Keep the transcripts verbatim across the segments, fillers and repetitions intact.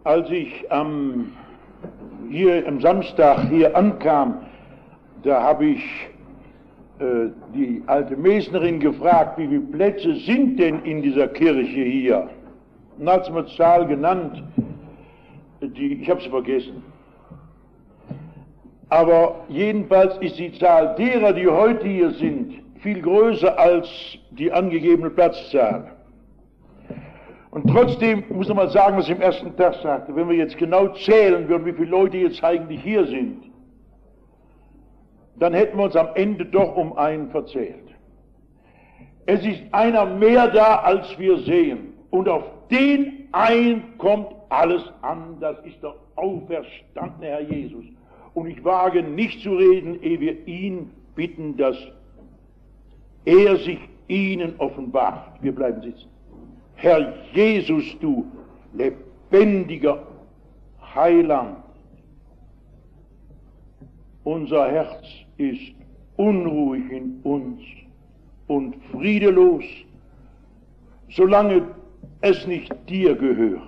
Als ich ähm, hier am Samstag hier ankam, da habe ich äh, die alte Mesnerin gefragt, wie viele Plätze sind denn in dieser Kirche hier? Und hat sie mir Zahl genannt, die, ich habe sie vergessen. Aber jedenfalls ist die Zahl derer, die heute hier sind, viel größer als die angegebene Platzzahl. Und trotzdem muss man mal sagen, was ich im ersten Tag sagte, wenn wir jetzt genau zählen würden, wie viele Leute jetzt eigentlich hier sind, dann hätten wir uns am Ende doch um einen verzählt. Es ist einer mehr da, als wir sehen. Und auf den einen kommt alles an, das ist der auferstandene Herr Jesus. Und ich wage nicht zu reden, ehe wir ihn bitten, dass er sich ihnen offenbart. Wir bleiben sitzen. Herr Jesus, du lebendiger Heiland, unser Herz ist unruhig in uns und friedelos, solange es nicht dir gehört.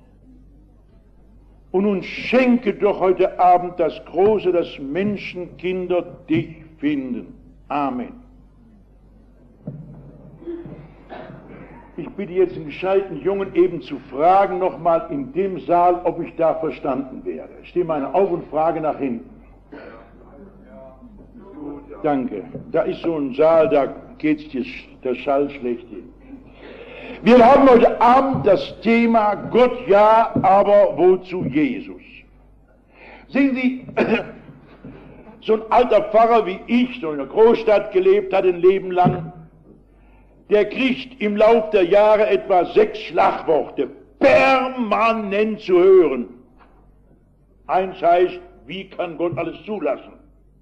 Und nun schenke doch heute Abend das Große, dass Menschenkinder dich finden. Amen. Ich bitte jetzt den gescheiten Jungen eben zu fragen, nochmal in dem Saal, ob ich da verstanden werde. Ich stehe meine auf und frage nach hinten. Danke. Da ist so ein Saal, da geht der Schall schlecht hin. Wir haben heute Abend das Thema Gott ja, aber wozu Jesus? Sehen Sie, so ein alter Pfarrer wie ich, so in der Großstadt gelebt hat, ein Leben lang, der kriegt im Lauf der Jahre etwa sechs Schlagworte permanent zu hören. Eins heißt, wie kann Gott alles zulassen?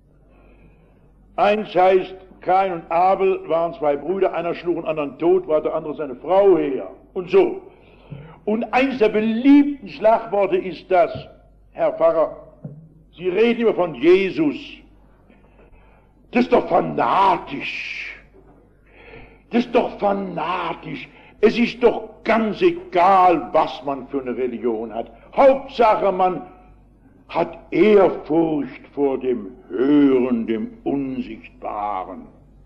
Eins heißt, Kain und Abel waren zwei Brüder, einer schlug den anderen tot, war der andere seine Frau her und so. Und eins der beliebten Schlagworte ist das, Herr Pfarrer, Sie reden immer von Jesus. Das ist doch fanatisch. Das ist doch fanatisch. Es ist doch ganz egal, was man für eine Religion hat. Hauptsache, man hat Ehrfurcht vor dem Hören, dem Unsichtbaren.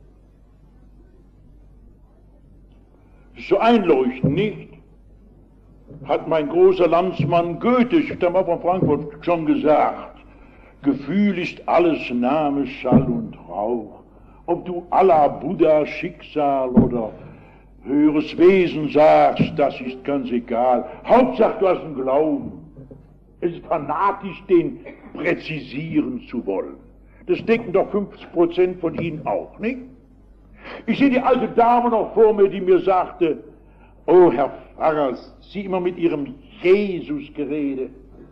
Das ist so einleuchtend, nicht? Hat mein großer Landsmann Goethe, ich habe mal von Frankfurt schon gesagt, Gefühl ist alles Name, Schall und Rauch. Ob du Allah, Buddha, Schicksal oder höheres Wesen sagst, das ist ganz egal. Hauptsache, du hast einen Glauben. Es ist fanatisch, den präzisieren zu wollen. Das denken doch fünfzig Prozent von Ihnen auch, nicht? Ich sehe die alte Dame noch vor mir, die mir sagte, oh Herr Pfarrer, Sie immer mit Ihrem Jesus-Gerede.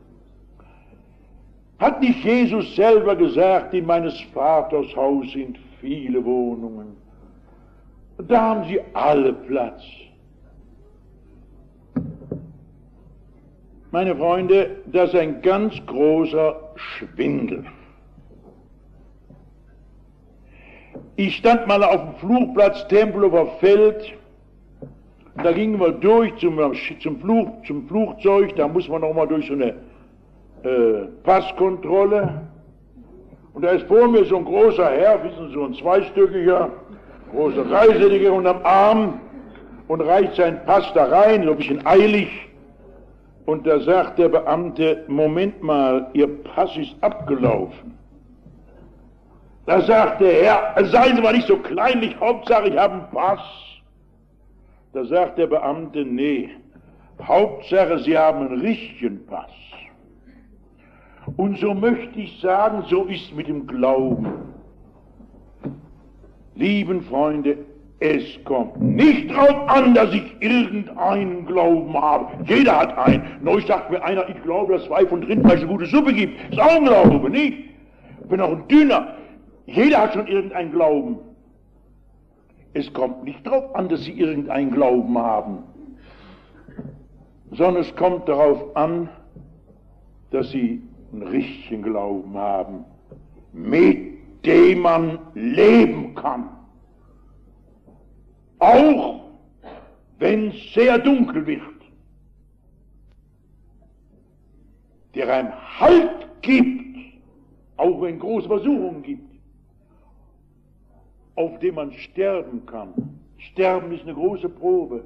Hat nicht Jesus selber gesagt, in meines Vaters Haus sind viele Wohnungen? Da haben Sie alle Platz. Meine Freunde, das ist ein ganz großer Schwindel. Ich stand mal auf dem Flugplatz Tempelhofer Feld, da gingen wir durch zum, zum, Flug, zum Flugzeug, da muss man noch mal durch so eine äh, Passkontrolle. Und da ist vor mir so ein großer Herr, wissen Sie, so ein zweistöckiger, großer Reisedigger unterm Arm und reicht seinen Pass da rein, so ein bisschen eilig. Und da sagt der Beamte, Moment mal, Ihr Pass ist abgelaufen. Da sagt der Herr, seien Sie mal nicht so kleinlich, Hauptsache ich habe einen Pass. Da sagt der Beamte, nee, Hauptsache Sie haben einen richtigen Pass. Und so möchte ich sagen, so ist es mit dem Glauben. Lieben Freunde, es kommt nicht drauf an, dass ich irgendeinen Glauben habe. Jeder hat einen. Neulich sagt mir einer, ich glaube, dass zwei von Rindfleisch eine gute Suppe gibt. Das ist auch ein Glaube, nicht? Ich bin auch ein Dünner. Jeder hat schon irgendeinen Glauben. Es kommt nicht darauf an, dass Sie irgendeinen Glauben haben, sondern es kommt darauf an, dass Sie einen richtigen Glauben haben, mit dem man leben kann. Auch wenn es sehr dunkel wird. der einem Halt gibt, auch wenn es große Versuchungen gibt, auf dem man sterben kann. Sterben ist eine große Probe.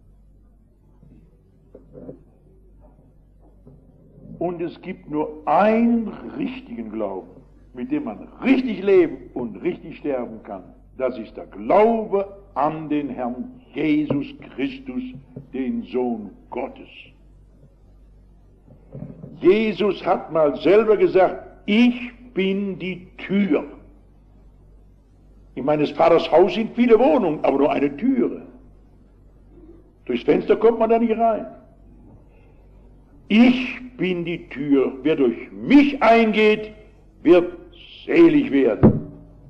Und es gibt nur einen richtigen Glauben, mit dem man richtig leben und richtig sterben kann. Das ist der Glaube an den Herrn Jesus Christus, den Sohn Gottes. Jesus hat mal selber gesagt, ich bin die Tür. In meines Vaters Haus sind viele Wohnungen, aber nur eine Türe. Durchs Fenster kommt man da nicht rein. Ich bin die Tür. Wer durch mich eingeht, wird selig werden.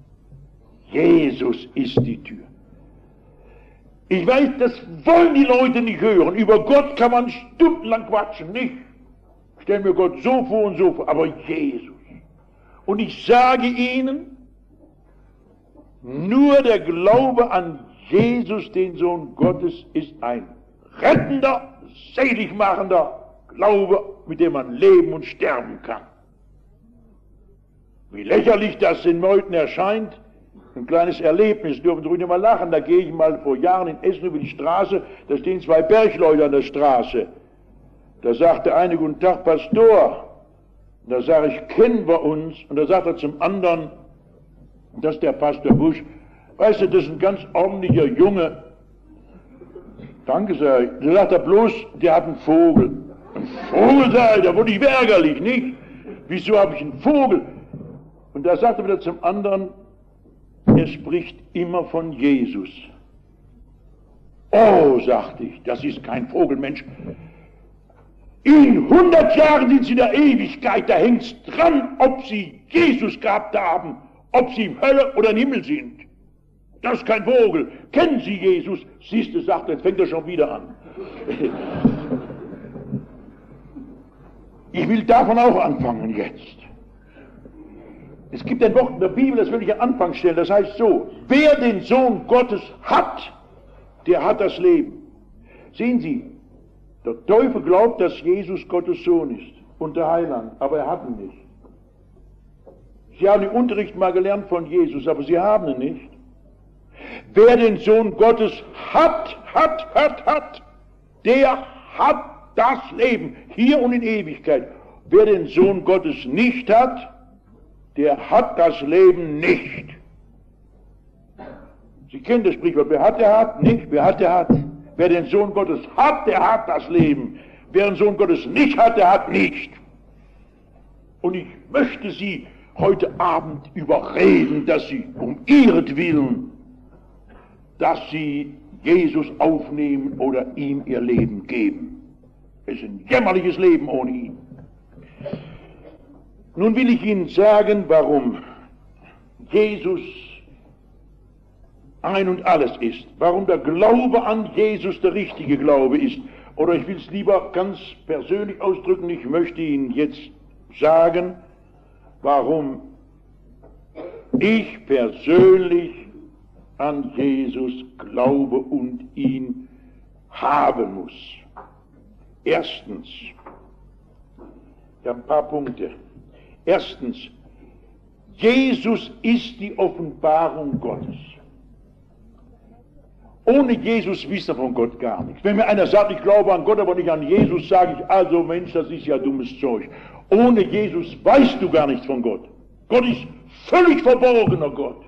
Jesus ist die Tür. Ich weiß, das wollen die Leute nicht hören. Über Gott kann man stundenlang quatschen, nicht? Ich stelle mir Gott so vor und so vor, aber Jesus. Und ich sage Ihnen, nur der Glaube an Jesus, den Sohn Gottes, ist ein rettender, seligmachender Glaube, mit dem man leben und sterben kann. Wie lächerlich das den Leuten erscheint, ein kleines Erlebnis, dürfen Sie ruhig mal lachen, da gehe ich mal vor Jahren in Essen über die Straße, da stehen zwei Bergleute an der Straße. Da sagt der eine, guten Tag, Pastor. Und da sage ich, kennen wir uns? Und da sagt er zum anderen, das ist der Pastor Busch, weißt du, das ist ein ganz ordentlicher Junge. Danke, sag ich. Da sagt er bloß, der hat einen Vogel. Ein Vogel, sag ich, da wurde ich ärgerlich, nicht? Wieso habe ich einen Vogel? Und da sagt er wieder zum anderen, er spricht immer von Jesus. Oh, sagte ich, das ist kein Vogelmensch. In hundert Jahren sind sie in der Ewigkeit, da hängt's dran, ob sie Jesus gehabt haben, ob sie im Hölle oder im Himmel sind. Das ist kein Vogel. Kennen Sie Jesus? Siehst du, sagt er, jetzt fängt er schon wieder an. Ich will davon auch anfangen jetzt. Es gibt ein Wort in der Bibel, das will ich an Anfang stellen, das heißt so, wer den Sohn Gottes hat, der hat das Leben. Sehen Sie, der Teufel glaubt, dass Jesus Gottes Sohn ist und der Heiland, aber er hat ihn nicht. Sie haben im Unterricht mal gelernt von Jesus, aber sie haben ihn nicht. Wer den Sohn Gottes hat, hat, hat, hat, der hat das Leben, hier und in Ewigkeit. Wer den Sohn Gottes nicht hat, der hat das Leben nicht. Sie kennen das Sprichwort, wer hat, der hat, nicht, wer hat, der hat. Wer den Sohn Gottes hat, der hat das Leben. Wer den Sohn Gottes nicht hat, der hat nicht. Und ich möchte Sie heute Abend überreden, dass Sie um ihretwillen, dass Sie Jesus aufnehmen oder ihm ihr Leben geben. Es ist ein jämmerliches Leben ohne ihn. Nun will ich Ihnen sagen, warum Jesus ein und alles ist, warum der Glaube an Jesus der richtige Glaube ist. Oder ich will es lieber ganz persönlich ausdrücken, ich möchte Ihnen jetzt sagen, warum ich persönlich an Jesus glaube und ihn haben muss. Erstens, ich habe ein paar Punkte. Erstens, Jesus ist die Offenbarung Gottes. Ohne Jesus wissen wir von Gott gar nichts. Wenn mir einer sagt, ich glaube an Gott, aber nicht an Jesus, sage ich, also Mensch, das ist ja dummes Zeug. Ohne Jesus weißt du gar nichts von Gott. Gott ist völlig verborgener Gott.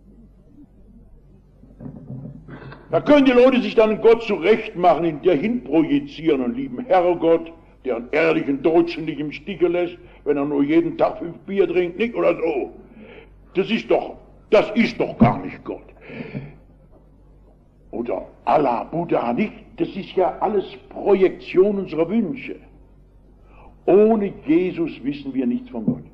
Da können die Leute sich dann Gott zurechtmachen, in der hinprojizieren und lieben Herrgott, der einen ehrlichen Deutschen nicht im Stiche lässt, wenn er nur jeden Tag fünf Bier trinkt, nicht oder so. Das ist doch, das ist doch gar nicht Gott. Oder Allah, Buddha, nicht? Das ist ja alles Projektion unserer Wünsche. Ohne Jesus wissen wir nichts von Gott.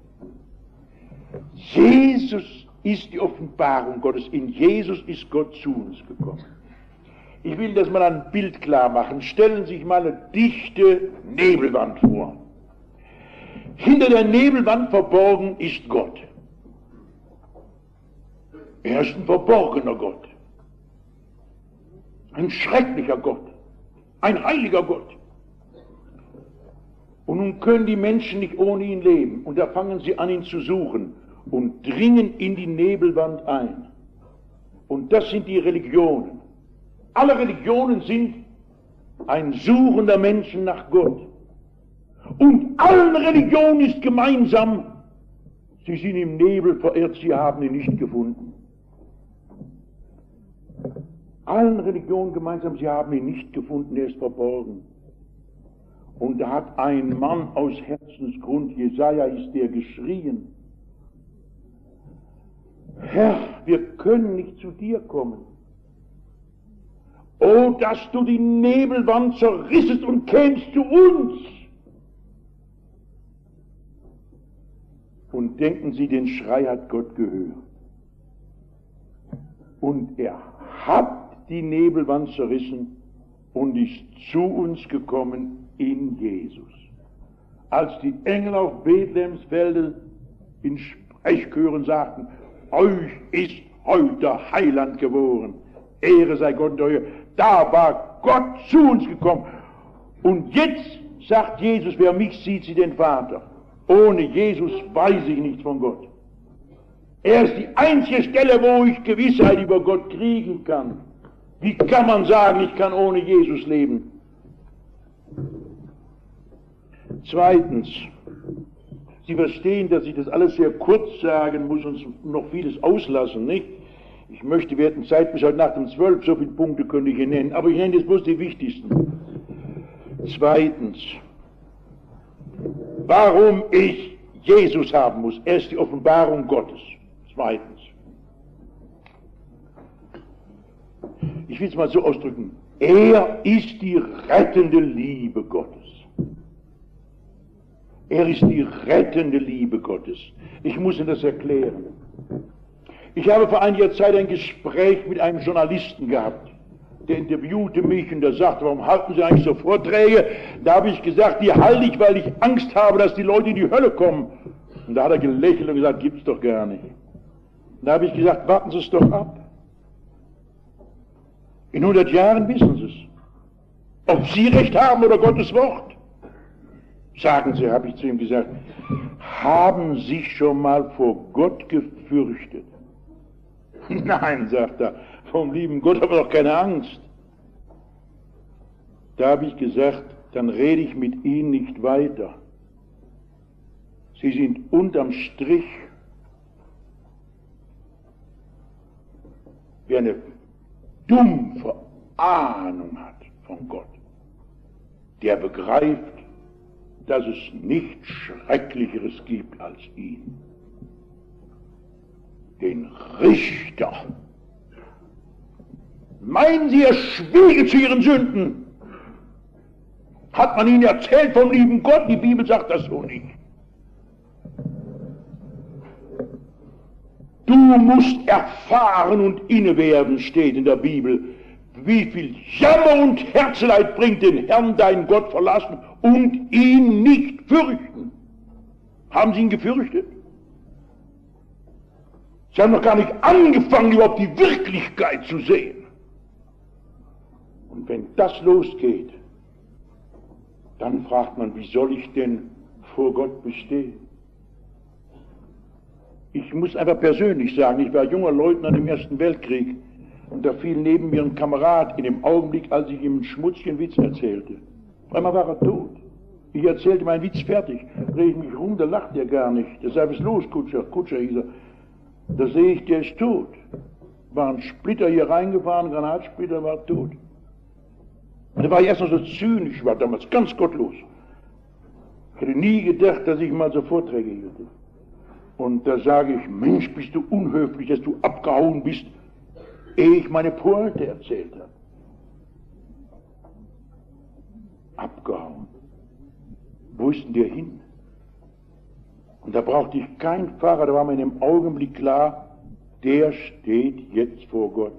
Jesus ist die Offenbarung Gottes. In Jesus ist Gott zu uns gekommen. Ich will das mal ein Bild klar machen. Stellen Sie sich mal eine dichte Nebelwand vor. Hinter der Nebelwand verborgen ist Gott. Er ist ein verborgener Gott. Ein schrecklicher Gott. Ein heiliger Gott. Und nun können die Menschen nicht ohne ihn leben. Und da fangen sie an, ihn zu suchen und dringen in die Nebelwand ein. Und das sind die Religionen. Alle Religionen sind ein Suchen der Menschen nach Gott. Und allen Religionen ist gemeinsam, sie sind im Nebel verirrt, sie haben ihn nicht gefunden. Allen Religionen gemeinsam, sie haben ihn nicht gefunden, er ist verborgen. Und da hat ein Mann aus Herzensgrund, Jesaja ist der, geschrien: Herr, wir können nicht zu dir kommen. Oh, dass du die Nebelwand zerrissest und kämst zu uns. Und denken Sie, den Schrei hat Gott gehört. Und er hat die Nebelwand zerrissen und ist zu uns gekommen in Jesus. Als die Engel auf Bethlehems Felde in Sprechchören sagten: Euch ist heute Heiland geboren, Ehre sei Gott, euer. Da war Gott zu uns gekommen. Und jetzt sagt Jesus: Wer mich sieht, sieht den Vater. Ohne Jesus weiß ich nichts von Gott. Er ist die einzige Stelle, wo ich Gewissheit über Gott kriegen kann. Wie kann man sagen, ich kann ohne Jesus leben? Zweitens, Sie verstehen, dass ich das alles sehr kurz sagen muss und noch vieles auslassen, nicht? Ich möchte, wir hätten Zeit bis heute Nacht um zwölf, so viele Punkte könnte ich hier nennen, aber ich nenne jetzt bloß die wichtigsten. Zweitens, warum ich Jesus haben muss. Er ist die Offenbarung Gottes. Zweitens, ich will es mal so ausdrücken, er ist die rettende Liebe Gottes. Er ist die rettende Liebe Gottes. Ich muss Ihnen das erklären. Ich habe vor einiger Zeit ein Gespräch mit einem Journalisten gehabt. Der interviewte mich und der sagte: Warum halten Sie eigentlich so Vorträge? Da habe ich gesagt: Die halte ich, weil ich Angst habe, dass die Leute in die Hölle kommen. Und da hat er gelächelt und gesagt: Gibt's doch gar nicht. Da habe ich gesagt: Warten Sie es doch ab. In hundert Jahren wissen Sie es. Ob Sie recht haben oder Gottes Wort. Sagen Sie, habe ich zu ihm gesagt, haben Sie sich schon mal vor Gott gefürchtet? Nein, sagt er, vom lieben Gott habe ich doch keine Angst. Da habe ich gesagt, dann rede ich mit Ihnen nicht weiter. Sie sind unterm Strich, wer eine dumpfe Ahnung hat von Gott, der begreift, dass es nichts Schrecklicheres gibt als ihn. Den Richter. Meinen Sie, er schwiege zu Ihren Sünden? Hat man Ihnen erzählt vom lieben Gott? Die Bibel sagt das so nicht. Du musst erfahren und innewerden, steht in der Bibel, wie viel Jammer und Herzeleid bringt den Herrn, deinen Gott verlassen und ihn nicht fürchten. Haben Sie ihn gefürchtet? Sie haben noch gar nicht angefangen, überhaupt die Wirklichkeit zu sehen. Und wenn das losgeht, dann fragt man, wie soll ich denn vor Gott bestehen? Ich muss einfach persönlich sagen, ich war junger Leutnant im Ersten Weltkrieg und da fiel neben mir ein Kamerad in dem Augenblick, als ich ihm einen schmutzigen Witz erzählte. Auf einmal war er tot. Ich erzählte meinen Witz fertig, drehe ich mich rum, da lacht er gar nicht. Deshalb ist los, Kutscher, Kutscher hieß er. Da sehe ich, der ist tot. War ein Splitter hier reingefahren, Granatsplitter, war tot. Und da war ich erst noch so zynisch, ich war damals ganz gottlos. Ich hätte nie gedacht, dass ich mal so Vorträge hielte. Und da sage ich, Mensch, bist du unhöflich, dass du abgehauen bist, ehe ich meine Pointe erzählt habe. Abgehauen. Wo ist denn der hin? Und da brauchte ich keinen Pfarrer, da war mir in dem Augenblick klar, der steht jetzt vor Gott.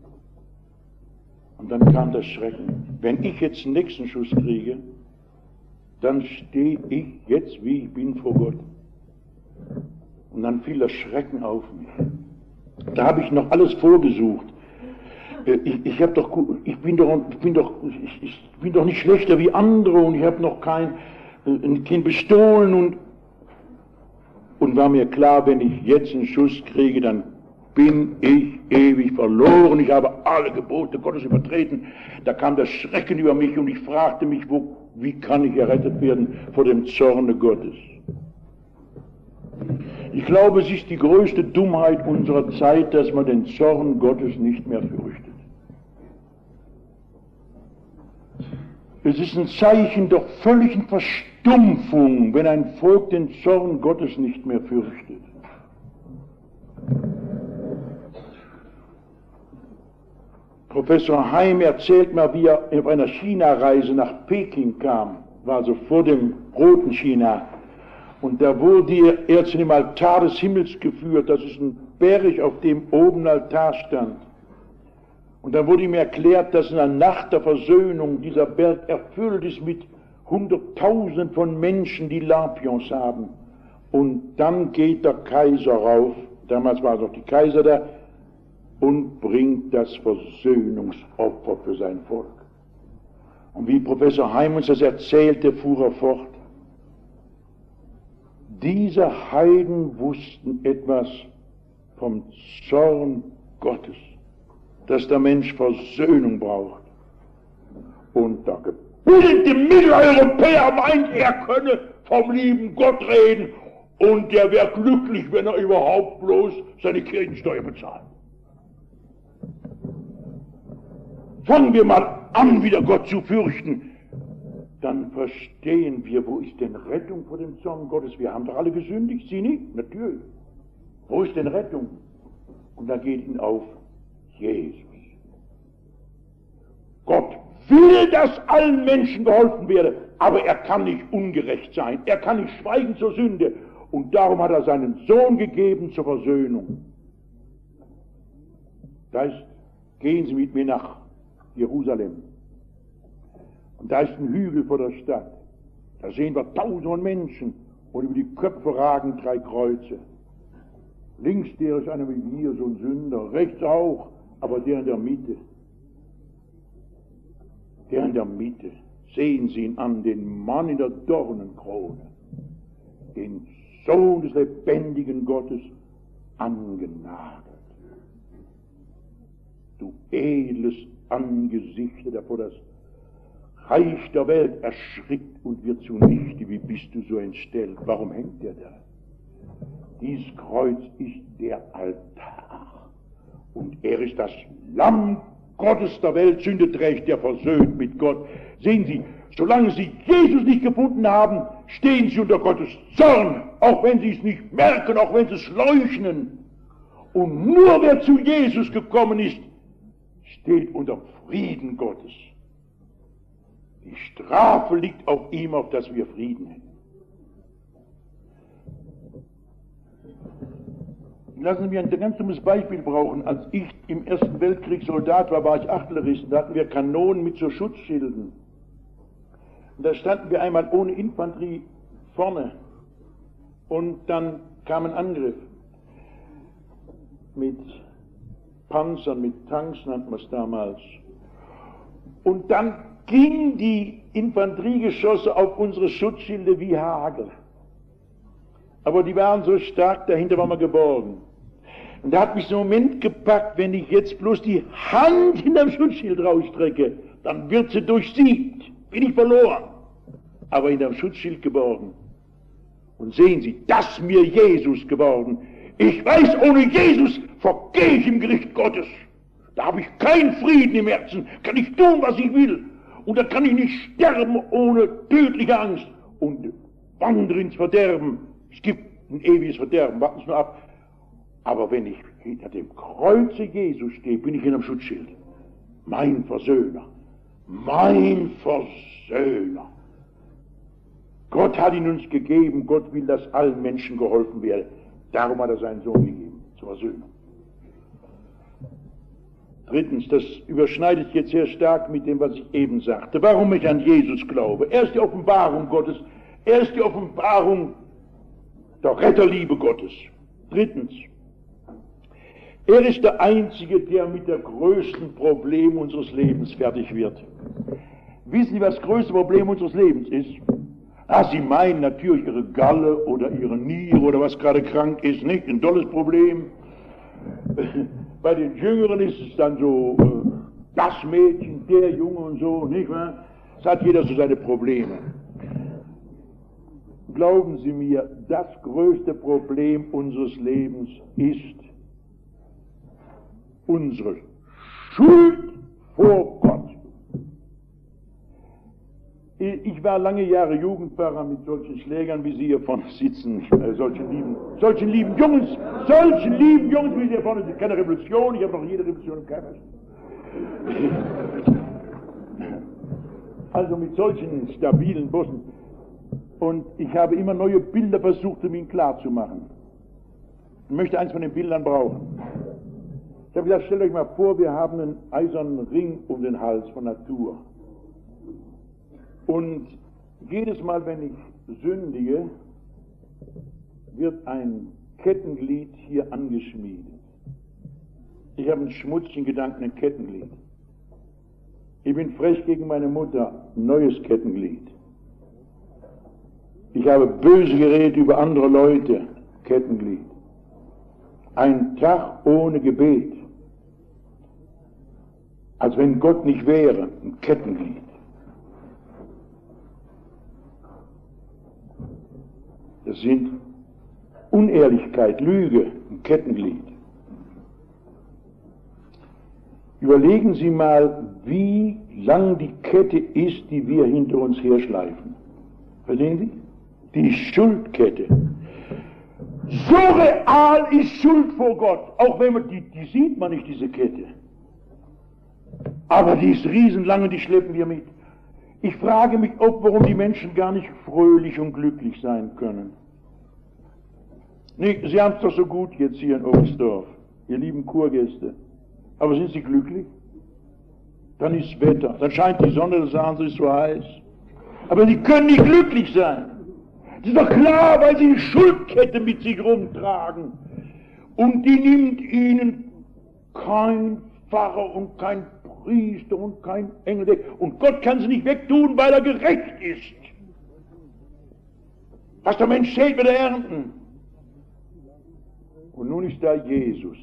Und dann kam das Schrecken. Wenn ich jetzt den nächsten Schuss kriege, dann stehe ich jetzt, wie ich bin, vor Gott. Und dann fiel das Schrecken auf mich. Da habe ich noch alles vorgesucht. Ich, ich, hab doch, ich, bin, doch, ich, bin, doch, ich, ich bin doch nicht schlechter wie andere und ich habe noch kein, ein Kind bestohlen und, und war mir klar, wenn ich jetzt einen Schuss kriege, dann bin ich ewig verloren. Ich habe alle Gebote Gottes übertreten. Da kam der Schrecken über mich und ich fragte mich, wo, wie kann ich errettet werden vor dem Zorne Gottes? Ich glaube, es ist die größte Dummheit unserer Zeit, dass man den Zorn Gottes nicht mehr fürchtet. Es ist ein Zeichen der völligen Verstumpfung, wenn ein Volk den Zorn Gottes nicht mehr fürchtet. Professor Heim erzählt mir, wie er auf einer China-Reise nach Peking kam, war also vor dem roten China. Und da wurde er zu dem Altar des Himmels geführt. Das ist ein Berg, auf dem oben ein Altar stand. Und dann wurde ihm erklärt, dass in der Nacht der Versöhnung dieser Berg erfüllt ist mit hunderttausend von Menschen, die Lampions haben. Und dann geht der Kaiser rauf, damals war es auch die Kaiser da, und bringt das Versöhnungsopfer für sein Volk. Und wie Professor Heim uns das erzählte, fuhr er fort. Diese Heiden wussten etwas vom Zorn Gottes, dass der Mensch Versöhnung braucht. Und der gebildete Mitteleuropäer meint, er könne vom lieben Gott reden und der wäre glücklich, wenn er überhaupt bloß seine Kirchensteuer bezahlt. Fangen wir mal an, wieder Gott zu fürchten. Dann verstehen wir, wo ist denn Rettung vor dem Zorn Gottes? Wir haben doch alle gesündigt, Sie nicht? Natürlich. Wo ist denn Rettung? Und da geht ihn auf Jesus. Gott will, dass allen Menschen geholfen werde, aber er kann nicht ungerecht sein. Er kann nicht schweigen zur Sünde. Und darum hat er seinen Sohn gegeben zur Versöhnung. Da ist, gehen Sie mit mir nach Jerusalem. Und da ist ein Hügel vor der Stadt. Da sehen wir tausende Menschen und über die Köpfe ragen drei Kreuze. Links der ist einer wie wir, so ein Sünder, rechts auch, aber der in der Mitte. Der in der Mitte. Sehen Sie ihn an, den Mann in der Dornenkrone, den Sohn des lebendigen Gottes, angenagelt. Du edles Angesicht, der vor das Reich der Welt erschrickt und wird zunichte. Wie bist du so entstellt? Warum hängt der da? Dies Kreuz ist der Altar. Und er ist das Lamm Gottes der Welt, Sünde trägt, der versöhnt mit Gott. Sehen Sie, solange Sie Jesus nicht gefunden haben, stehen Sie unter Gottes Zorn, auch wenn Sie es nicht merken, auch wenn Sie es leugnen. Und nur wer zu Jesus gekommen ist, steht unter Frieden Gottes. Die Strafe liegt auf ihm, auf dass wir Frieden hätten. Lassen Sie mich ein ganz dummes Beispiel brauchen. Als ich im Ersten Weltkrieg Soldat war, war ich Artillerist. Da hatten wir Kanonen mit so Schutzschilden. Und da standen wir einmal ohne Infanterie vorne. Und dann kam ein Angriff. Mit Panzern, mit Tanks nannten wir es damals. Und dann gingen die Infanteriegeschosse auf unsere Schutzschilde wie Hagel. Aber die waren so stark, dahinter waren wir geborgen. Und da hat mich so ein Moment gepackt, wenn ich jetzt bloß die Hand hinterm Schutzschild rausstrecke, dann wird sie durchsiebt, bin ich verloren. Aber hinterm Schutzschild geborgen. Und sehen Sie, das mir Jesus geworden. Ich weiß, ohne Jesus vergehe ich im Gericht Gottes. Da habe ich keinen Frieden im Herzen, kann ich tun, was ich will. Und da kann ich nicht sterben ohne tödliche Angst. Und wandere ins Verderben. Es gibt ein ewiges Verderben, warten Sie nur ab. Aber wenn ich hinter dem Kreuze Jesu stehe, bin ich in einem Schutzschild. Mein Versöhner. Mein Versöhner. Gott hat ihn uns gegeben. Gott will, dass allen Menschen geholfen werde. Darum hat er seinen Sohn gegeben, zur Versöhnung. Drittens, das überschneidet jetzt sehr stark mit dem, was ich eben sagte. Warum ich an Jesus glaube? Er ist die Offenbarung Gottes. Er ist die Offenbarung der Retterliebe Gottes. Drittens, er ist der Einzige, der mit der größten Problem unseres Lebens fertig wird. Wissen Sie, was das größte Problem unseres Lebens ist? Ah, Sie meinen natürlich Ihre Galle oder Ihre Niere oder was gerade krank ist, nicht? Ein tolles Problem. Bei den Jüngeren ist es dann so, äh, das Mädchen, der Junge und so, nicht wahr? Es hat jeder so seine Probleme. Glauben Sie mir, das größte Problem unseres Lebens ist unsere Schuld vor Gott. Ich war lange Jahre Jugendpfarrer mit solchen Schlägern, wie Sie hier vorne sitzen, äh, solchen lieben, solchen lieben Jungs, solchen lieben Jungs, wie Sie hier vorne sind. Keine Revolution, ich habe noch jede Revolution im Kasten. Also mit solchen stabilen Bossen. Und ich habe immer neue Bilder versucht, um ihn klarzumachen. Ich möchte eins von den Bildern brauchen. Ich habe gesagt, stellt euch mal vor, wir haben einen eisernen Ring um den Hals von Natur. Und jedes Mal, wenn ich sündige, wird ein Kettenglied hier angeschmiedet. Ich habe einen schmutzigen Gedanken, ein Kettenglied. Ich bin frech gegen meine Mutter, neues Kettenglied. Ich habe böse geredet über andere Leute, Kettenglied. Ein Tag ohne Gebet, als wenn Gott nicht wäre, ein Kettenglied. Das sind Unehrlichkeit, Lüge, ein Kettenglied. Überlegen Sie mal, wie lang die Kette ist, die wir hinter uns herschleifen. Verstehen Sie? Die Schuldkette. So real ist Schuld vor Gott, auch wenn man die, die sieht man nicht, diese Kette. Aber die ist riesenlang und die schleppen wir mit. Ich frage mich, ob, warum die Menschen gar nicht fröhlich und glücklich sein können. Nee, Sie haben es doch so gut jetzt hier in Oberstdorf, ihr lieben Kurgäste. Aber sind Sie glücklich? Dann ist Wetter, dann scheint die Sonne, das sagen Sie, ist so heiß. Aber Sie können nicht glücklich sein. Das ist doch klar, weil Sie eine Schuldkette mit sich rumtragen. Und die nimmt Ihnen kein Pfarrer und kein Priester und kein Engel weg. Und Gott kann sie nicht wegtun, weil er gerecht ist. Was der Mensch sät, wird er ernten. Und nun ist da Jesus.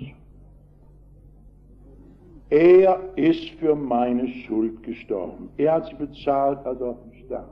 Er ist für meine Schuld gestorben. Er hat sie bezahlt, als er auf dem starb.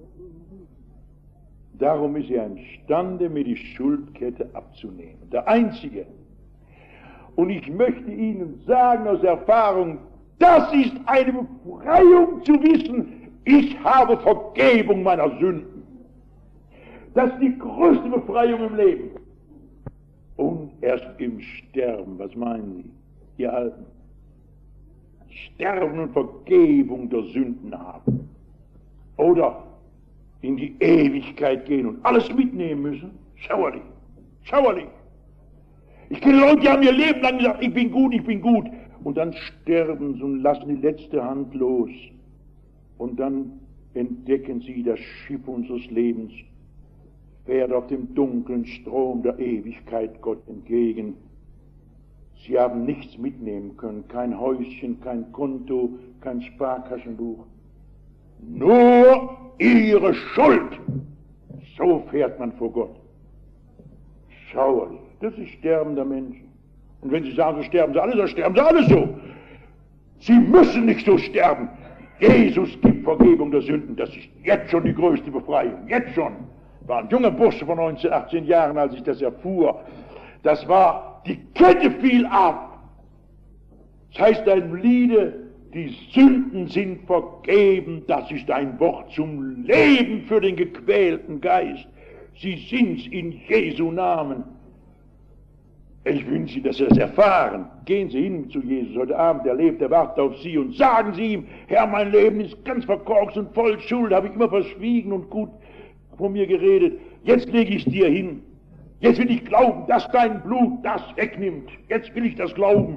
Darum ist er imstande, mir die Schuldkette abzunehmen. Der Einzige. Und ich möchte Ihnen sagen aus Erfahrung, das ist eine Befreiung zu wissen, ich habe Vergebung meiner Sünden. Das ist die größte Befreiung im Leben. Und erst im Sterben, was meinen Sie, ihr Alten? Sterben und Vergebung der Sünden haben. Oder in die Ewigkeit gehen und alles mitnehmen müssen. Schauerlich, schauerlich. Ich kenne Leute, die haben ihr Leben lang gesagt, ich bin gut, ich bin gut. Und dann sterben sie und lassen die letzte Hand los. Und dann entdecken sie, das Schiff unseres Lebens fährt auf dem dunklen Strom der Ewigkeit Gott entgegen. Sie haben nichts mitnehmen können, kein Häuschen, kein Konto, kein Sparkassenbuch. Nur ihre Schuld. So fährt man vor Gott. Schauerlich. Das ist Sterben der Menschen. Und wenn Sie sagen, so sterben sie alle, so sterben sie alle so. Sie müssen nicht so sterben. Jesus gibt Vergebung der Sünden. Das ist jetzt schon die größte Befreiung. Jetzt schon. Ich war ein junger Bursche von neunzehn, achtzehn Jahren, als ich das erfuhr. Das war, die Kette fiel ab. Das heißt ein Liede, die Sünden sind vergeben. Das ist ein Wort zum Leben für den gequälten Geist. Sie sind's in Jesu Namen. Ich wünsche Ihnen, dass Sie das erfahren. Gehen Sie hin zu Jesus heute Abend, er lebt, er wartet auf Sie und sagen Sie ihm, Herr, mein Leben ist ganz verkorkst und voll Schuld, habe ich immer verschwiegen und gut von mir geredet. Jetzt lege ich es dir hin. Jetzt will ich glauben, dass dein Blut das wegnimmt. Jetzt will ich das glauben.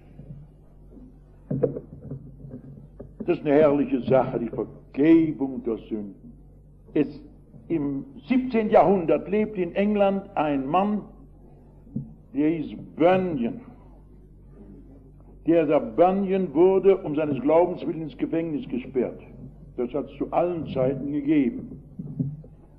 Das ist eine herrliche Sache, die Vergebung der Sünden. Jetzt, im siebzehnten Jahrhundert lebte in England ein Mann, der hieß Bunyan. Der Bunyan wurde um seines Glaubens willen ins Gefängnis gesperrt. Das hat es zu allen Zeiten gegeben.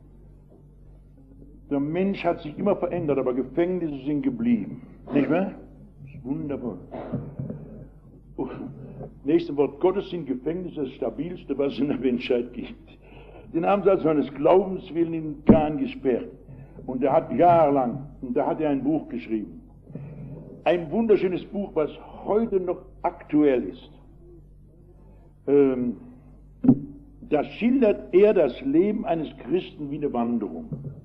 Der Mensch hat sich immer verändert, aber Gefängnisse sind geblieben. Nicht wahr? Das ist wunderbar. Oh. Nächstes Wort Gottes sind Gefängnisse das stabilste, was es in der Menschheit gibt. Den haben sie also seines Glaubens willen in den Kahn gesperrt. Und er hat jahrelang, und da hat er ein Buch geschrieben. Ein wunderschönes Buch, was heute noch aktuell ist. Ähm, da schildert er das Leben eines Christen wie eine Wanderung.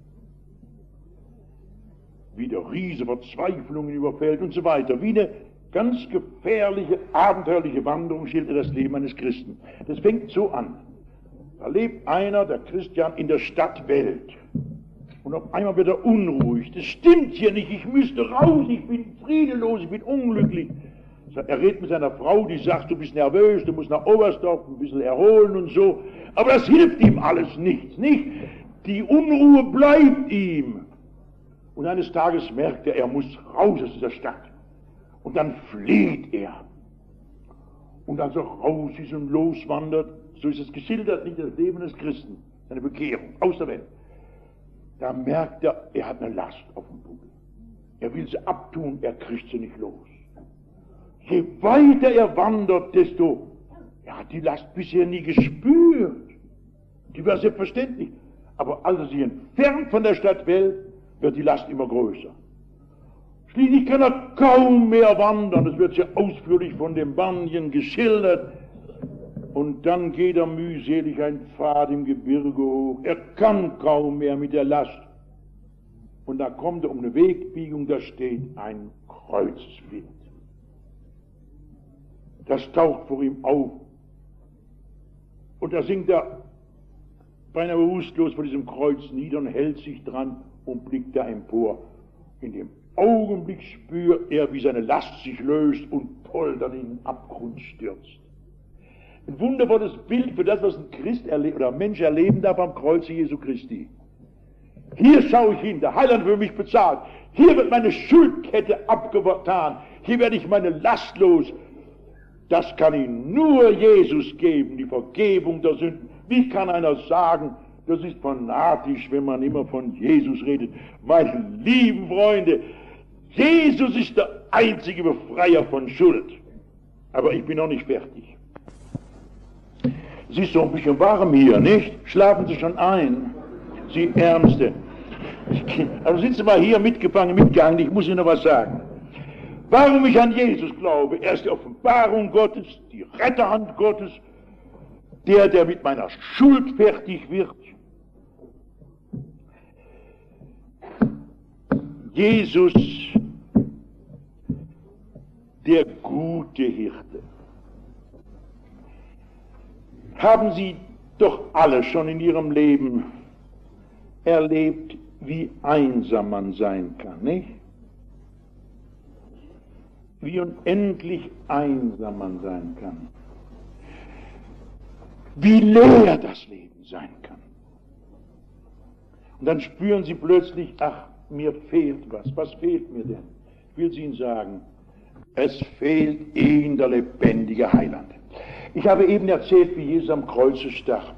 Wie der Riese Verzweiflungen überfällt und so weiter. Wie eine ganz gefährliche, abenteuerliche Wanderung schildert das Leben eines Christen. Das fängt so an. Da lebt einer, der Christian, in der Stadtwelt. Und auf einmal wird er unruhig. Das stimmt hier nicht, ich müsste raus, ich bin friedelos, ich bin unglücklich. Er redet mit seiner Frau, die sagt, du bist nervös, du musst nach Oberstdorf ein bisschen erholen und so. Aber das hilft ihm alles nichts, nicht? Die Unruhe bleibt ihm. Und eines Tages merkt er, er muss raus aus dieser Stadt. Und dann flieht er. Und als er raus ist und loswandert, so ist es geschildert, nicht das Leben des Christen, seine Bekehrung aus der Welt. Da merkt er, er hat eine Last auf dem Buckel. Er will sie abtun, er kriegt sie nicht los. Je weiter er wandert, desto, er hat die Last bisher nie gespürt. Die war selbstverständlich. Aber als er sich entfernt von der Stadtwelt, wird die Last immer größer. Schließlich kann er kaum mehr wandern. Das wird sehr ausführlich von dem Banien geschildert. Und dann geht er mühselig ein Pfad im Gebirge hoch. Er kann kaum mehr mit der Last. Und da kommt er um eine Wegbiegung, da steht ein Kreuzesbild. Das taucht vor ihm auf. Und da sinkt er beinahe bewusstlos vor diesem Kreuz nieder und hält sich dran und blickt da empor. In dem Augenblick spürt er, wie seine Last sich löst und poltert in den Abgrund stürzt. Ein wundervolles Bild für das, was ein Christ erlebt, oder ein Mensch erleben darf am Kreuze Jesu Christi. Hier schaue ich hin, der Heiland für mich bezahlt. Hier wird meine Schuldkette abgetan. Hier werde ich meine Last los. Das kann ihm nur Jesus geben, die Vergebung der Sünden. Wie kann einer sagen, das ist fanatisch, wenn man immer von Jesus redet? Meine lieben Freunde, Jesus ist der einzige Befreier von Schuld. Aber ich bin noch nicht fertig. Es ist so ein bisschen warm hier, nicht? Schlafen Sie schon ein, Sie Ärmste. Also sind Sie mal hier mitgefangen, mitgehangen, ich muss Ihnen noch was sagen. Warum ich an Jesus glaube? Er ist die Offenbarung Gottes, die Retterhand Gottes, der, der mit meiner Schuld fertig wird. Jesus, der gute Hirte. Haben Sie doch alle schon in Ihrem Leben erlebt, wie einsam man sein kann, nicht? Wie unendlich einsam man sein kann. Wie leer das Leben sein kann. Und dann spüren Sie plötzlich, ach, mir fehlt was. Was fehlt mir denn? Ich will es Ihnen sagen, es fehlt Ihnen der lebendige Heiland. Ich habe eben erzählt, wie Jesus am Kreuze starb,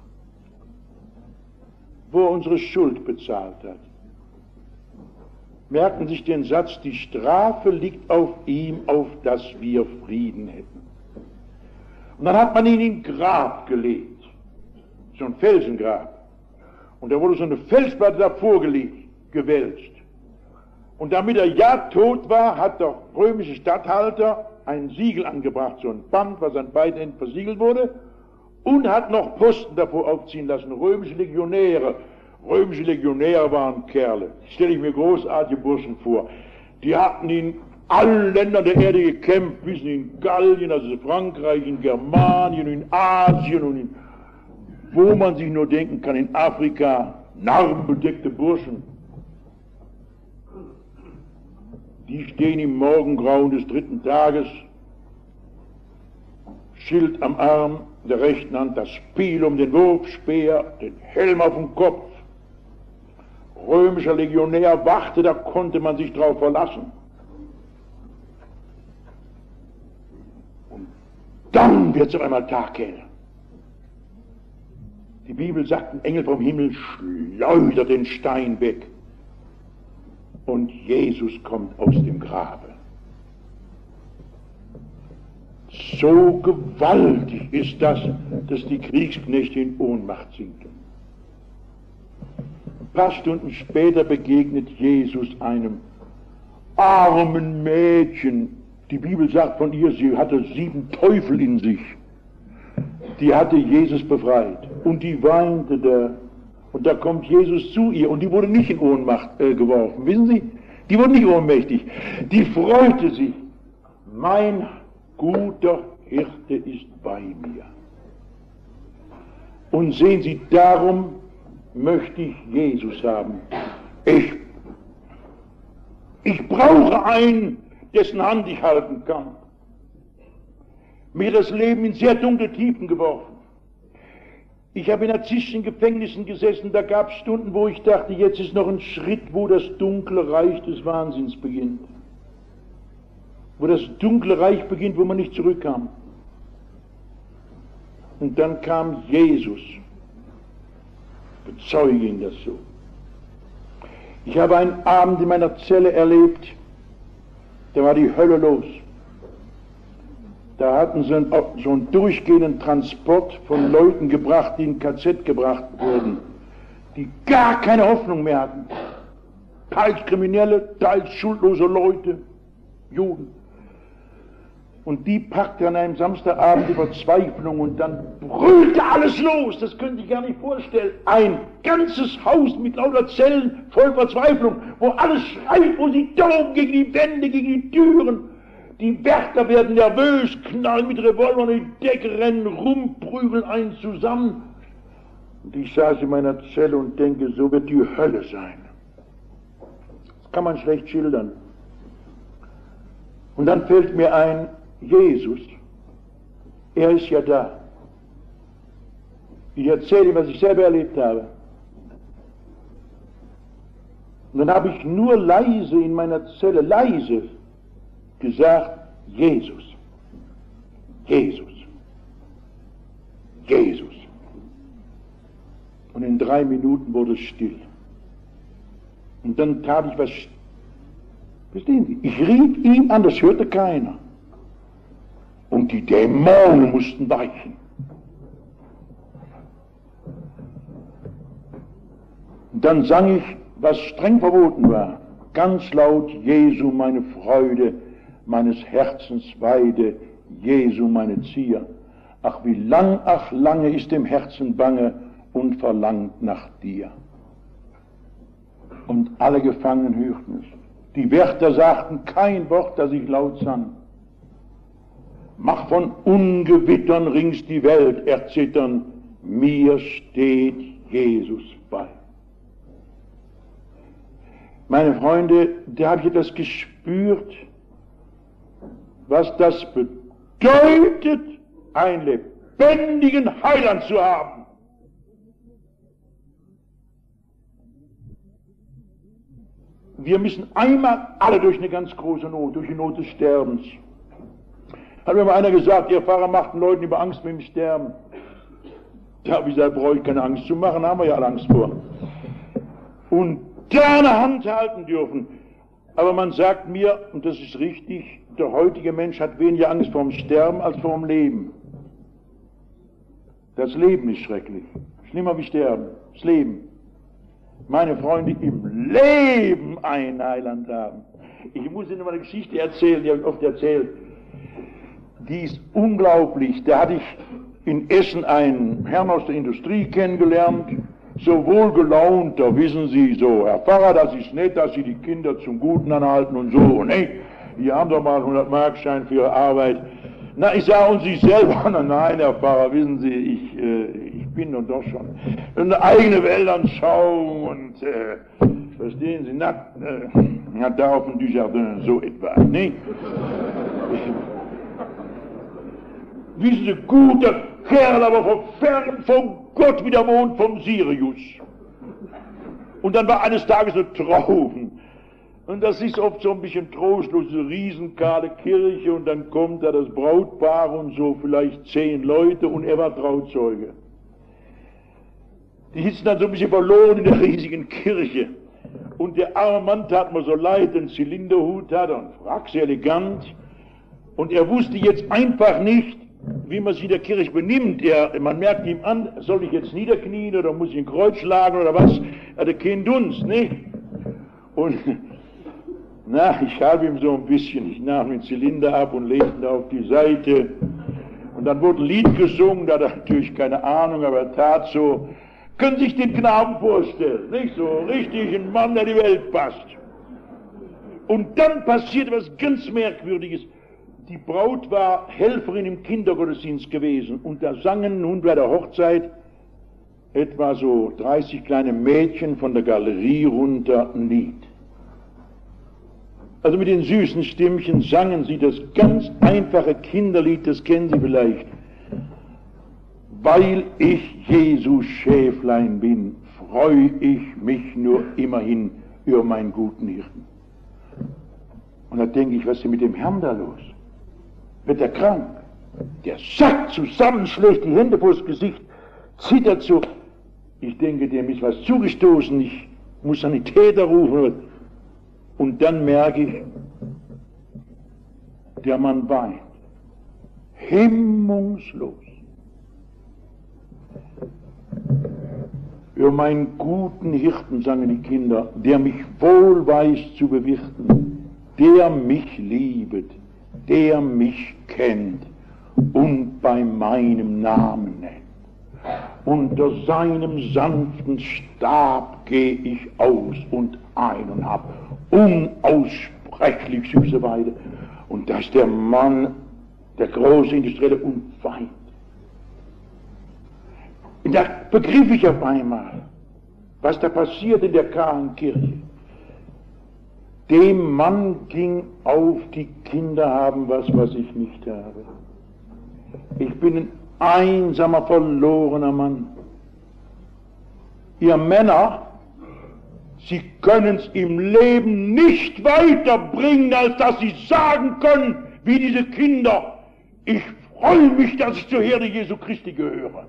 wo er unsere Schuld bezahlt hat. Merken Sie sich den Satz, die Strafe liegt auf ihm, auf dass wir Frieden hätten. Und dann hat man ihn in ein Grab gelegt, so ein Felsengrab. Und da wurde so eine Felsplatte davor gelegt, gewälzt. Und damit er ja tot war, hat der römische Statthalter ein Siegel angebracht, so ein Band, was an beiden Enden versiegelt wurde, und hat noch Posten davor aufziehen lassen, römische Legionäre. Römische Legionäre waren Kerle, stelle ich mir großartige Burschen vor. Die hatten in allen Ländern der Erde gekämpft, bis in Gallien, also Frankreich, in Germanien, in Asien und in, wo man sich nur denken kann, in Afrika, narbenbedeckte Burschen. Die stehen im Morgengrauen des dritten Tages, Schild am Arm, der rechten Hand das Spiel um den Wurfspeer, den Helm auf dem Kopf. Römischer Legionär wachte, da konnte man sich drauf verlassen. Und dann wird es auf einmal taghell. Die Bibel sagt, ein Engel vom Himmel schleudert den Stein weg und Jesus kommt aus dem Grabe. So gewaltig ist das, dass die Kriegsknechte in Ohnmacht sinken. Ein paar Stunden später begegnet Jesus einem armen Mädchen. Die Bibel sagt von ihr, sie hatte sieben Teufel in sich. Die hatte Jesus befreit und die weinte da. Und da kommt Jesus zu ihr und die wurde nicht in Ohnmacht äh, geworfen. Wissen Sie? Die wurde nicht ohnmächtig. Die freute sich. Mein guter Hirte ist bei mir. Und sehen Sie, darum möchte ich Jesus haben. Ich, ich brauche einen, dessen Hand ich halten kann. Mir das Leben in sehr dunkle Tiefen geworfen. Ich habe in narzisstischen Gefängnissen gesessen, da gab es Stunden, wo ich dachte, jetzt ist noch ein Schritt, wo das dunkle Reich des Wahnsinns beginnt. Wo das dunkle Reich beginnt, wo man nicht zurückkam. Und dann kam Jesus. Bezeuge ihn das so. Ich habe einen Abend in meiner Zelle erlebt, da war die Hölle los. Da hatten sie einen, so einen durchgehenden Transport von Leuten gebracht, die in K Z gebracht wurden, die gar keine Hoffnung mehr hatten. Teils Kriminelle, teils schuldlose Leute, Juden. Und die packte an einem Samstagabend die Verzweiflung und dann brüllte alles los, das könnte ich gar nicht vorstellen. Ein ganzes Haus mit lauter Zellen voll Verzweiflung, wo alles schreit, wo sie toben gegen die Wände, gegen die Türen. Die Wärter werden nervös, knallen mit Revolvern in die Decke, rennen rum, prügeln einen zusammen. Und ich saß in meiner Zelle und denke, so wird die Hölle sein. Das kann man schlecht schildern. Und dann fällt mir ein, Jesus, er ist ja da. Ich erzähle ihm, was ich selber erlebt habe. Und dann habe ich nur leise in meiner Zelle, leise, gesagt, Jesus, Jesus, Jesus. Und in drei Minuten wurde es still. Und dann tat ich was, verstehen Sie, ich rief ihn an, das hörte keiner. Und die Dämonen mussten weichen. Und dann sang ich, was streng verboten war, ganz laut, Jesu meine Freude, meines Herzens Weide, Jesu meine Zier. Ach wie lang, ach lange ist dem Herzen bange und verlangt nach dir. Und alle Gefangenen hörten es. Die Wärter sagten kein Wort, das ich laut sang. Mach von Ungewittern rings die Welt erzittern, mir steht Jesus bei. Meine Freunde, da habe ich etwas gespürt, was das bedeutet, einen lebendigen Heiland zu haben. Wir müssen einmal alle durch eine ganz große Not, durch die Not des Sterbens. Hat mir mal einer gesagt, Ihr Pfarrer macht den Leuten über Angst mit dem Sterben. Da habe ich gesagt, brauche ich keine Angst zu machen, haben wir ja alle Angst vor. Und da eine Hand halten dürfen. Aber man sagt mir, und das ist richtig, der heutige Mensch hat weniger Angst vor dem Sterben als vor dem Leben. Das Leben ist schrecklich. Schlimmer wie Sterben. Das Leben. Meine Freunde, im Leben einen Heiland haben. Ich muss Ihnen mal eine Geschichte erzählen, die habe ich oft erzählt. Die ist unglaublich. Da hatte ich in Essen einen Herrn aus der Industrie kennengelernt, so wohlgelaunt, da wissen Sie, so, Herr Pfarrer, das ist nett, dass Sie die Kinder zum Guten anhalten und so, ne? Die haben doch mal hundert Markschein für Ihre Arbeit. Na, ich sage, und Sie selber? Na, nein, Herr Pfarrer, wissen Sie, ich, äh, ich bin doch doch schon eine eigene Weltanschauung und, äh, verstehen Sie, na, äh, na da auf dem Dujardin, so etwa, ne? Wissen Sie, guter Kerl, aber verfern von Gott wie der Mond vom Sirius. Und dann war eines Tages eine Trauben. Und das ist oft so ein bisschen trostlos, so eine riesenkahle Kirche, und dann kommt da das Brautpaar und so vielleicht zehn Leute, und er war Trauzeuge. Die sitzen dann so ein bisschen verloren in der riesigen Kirche. Und der arme Mann tat mir so leid, einen Zylinderhut hat und Frack, sehr elegant. Und er wusste jetzt einfach nicht, wie man sich in der Kirche benimmt. Er, man merkt ihm an, soll ich jetzt niederknien oder muss ich ein Kreuz schlagen oder was? Er hatte keinen Dunst, nicht? Und na, ich habe ihm so ein bisschen, ich nahm den Zylinder ab und legte ihn auf die Seite. Und dann wurde ein Lied gesungen, da hat er natürlich keine Ahnung, aber er tat so. Können sich den Knaben vorstellen, nicht so richtig ein Mann, der die Welt passt. Und dann passiert was ganz Merkwürdiges. Die Braut war Helferin im Kindergottesdienst gewesen und da sangen nun bei der Hochzeit etwa so dreißig kleine Mädchen von der Galerie runter ein Lied. Also mit den süßen Stimmchen sangen sie das ganz einfache Kinderlied, das kennen Sie vielleicht. Weil ich Jesu Schäflein bin, freu ich mich nur immerhin über meinen guten Hirten. Und da denke ich, was ist denn mit dem Herrn da los? Wird er krank? Der sackt zusammen, schlägt die Hände vors Gesicht, zittert so. Ich denke, dem ist was zugestoßen, ich muss Sanitäter rufen. Und dann merke ich, der Mann weint. Hemmungslos. Über meinen guten Hirten, sangen die Kinder, der mich wohl weiß zu bewirten, der mich liebet, der mich kennt und bei meinem Namen nennt. Unter seinem sanften Stab geh ich aus und ein und hab unaussprechlich süße Weide. Und da ist der Mann, der große Industrielle, und weint. Und da begriff ich auf einmal, was da passiert in der Kahlenkirche. Dem Mann ging auf, die Kinder haben was, was ich nicht habe. Ich bin ein einsamer, verlorener Mann. Ihr Männer, sie können es im Leben nicht weiterbringen, als dass sie sagen können, wie diese Kinder, ich freue mich, dass ich zur Herde Jesu Christi gehöre.